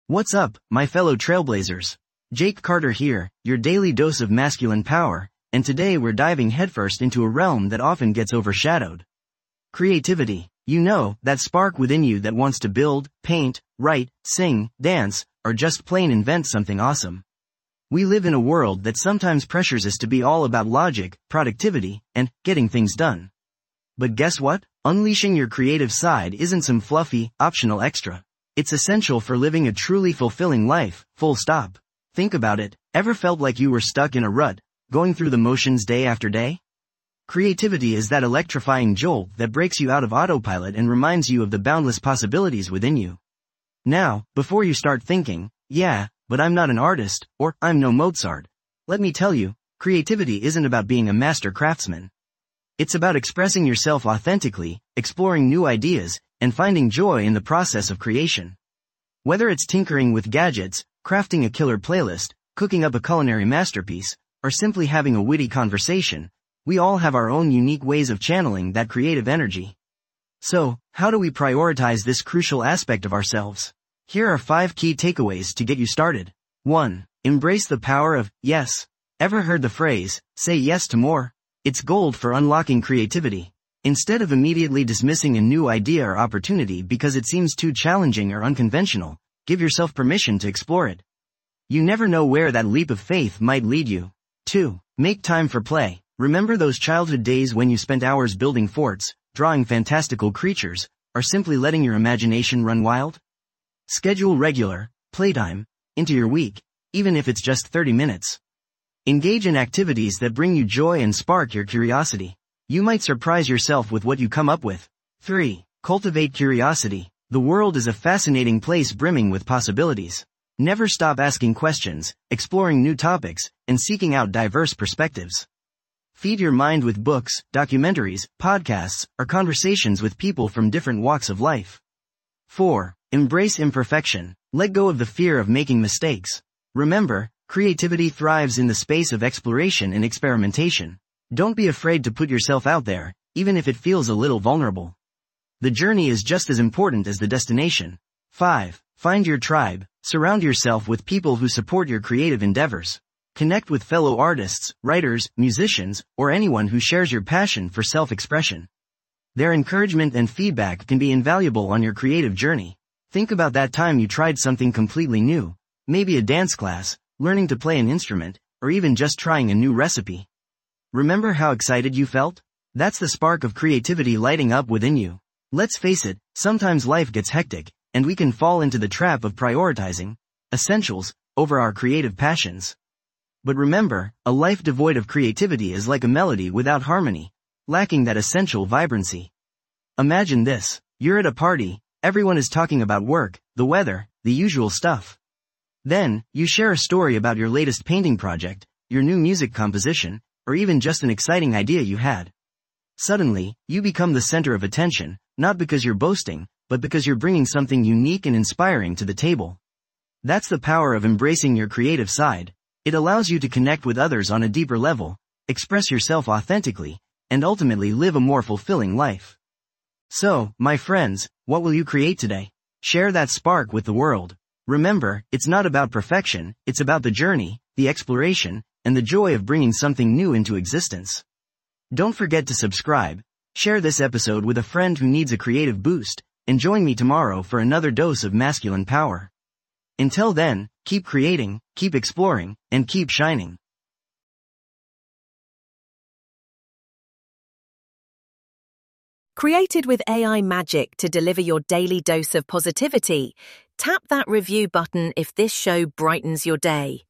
What's up, my fellow trailblazers? Jake Carter here, your daily dose of masculine power, and today we're diving headfirst into a realm that often gets overshadowed. Creativity. You know, that spark within you that wants to build, paint, write, sing, dance, or just plain invent something awesome. We live in a world that sometimes pressures us to be all about logic, productivity, and getting things done. But guess what? Unleashing your creative side isn't some fluffy, optional extra. It's essential for living a truly fulfilling life, full stop. Think about it. Ever felt like you were stuck in a rut, going through the motions day after day? Creativity is that electrifying jolt that breaks you out of autopilot and reminds you of the boundless possibilities within you. Now, before you start thinking, yeah, but I'm not an artist, or I'm no Mozart, let me tell you, creativity isn't about being a master craftsman. It's about expressing yourself authentically, exploring new ideas, and finding joy in the process of creation. Whether it's tinkering with gadgets, crafting a killer playlist, cooking up a culinary masterpiece, or simply having a witty conversation, we all have our own unique ways of channeling that creative energy. So, how do we prioritize this crucial aspect of ourselves? Here are 5 key takeaways to get you started. 1. Embrace the power of yes. Ever heard the phrase, say yes to more? It's gold for unlocking creativity. Instead of immediately dismissing a new idea or opportunity because it seems too challenging or unconventional, give yourself permission to explore it. You never know where that leap of faith might lead you. 2. Make time for play. Remember those childhood days when you spent hours building forts, drawing fantastical creatures, or simply letting your imagination run wild? Schedule regular playtime into your week, even if it's just 30 minutes. Engage in activities that bring you joy and spark your curiosity. You might surprise yourself with what you come up with. 3. Cultivate curiosity. The world is a fascinating place brimming with possibilities. Never stop asking questions, exploring new topics, and seeking out diverse perspectives. Feed your mind with books, documentaries, podcasts, or conversations with people from different walks of life. 4. Embrace imperfection. Let go of the fear of making mistakes. Remember, creativity thrives in the space of exploration and experimentation. Don't be afraid to put yourself out there, even if it feels a little vulnerable. The journey is just as important as the destination. 5. Find your tribe. Surround yourself with people who support your creative endeavors. Connect with fellow artists, writers, musicians, or anyone who shares your passion for self-expression. Their encouragement and feedback can be invaluable on your creative journey. Think about that time you tried something completely new, maybe a dance class, learning to play an instrument, or even just trying a new recipe. Remember how excited you felt? That's the spark of creativity lighting up within you. Let's face it, sometimes life gets hectic, and we can fall into the trap of prioritizing essentials over our creative passions. But remember, a life devoid of creativity is like a melody without harmony, lacking that essential vibrancy. Imagine this. You're at a party, everyone is talking about work, the weather, the usual stuff. Then, you share a story about your latest painting project, your new music composition, or even just an exciting idea you had. Suddenly, you become the center of attention, not because you're boasting, but because you're bringing something unique and inspiring to the table. That's the power of embracing your creative side. It allows you to connect with others on a deeper level, express yourself authentically, and ultimately live a more fulfilling life. So, my friends, what will you create today? Share that spark with the world. Remember, it's not about perfection, it's about the journey, the exploration, and the joy of bringing something new into existence. Don't forget to subscribe, share this episode with a friend who needs a creative boost, and join me tomorrow for another dose of masculine power. Until then, keep creating, keep exploring, and keep shining. Created with AI magic to deliver your daily dose of positivity, tap that review button if this show brightens your day.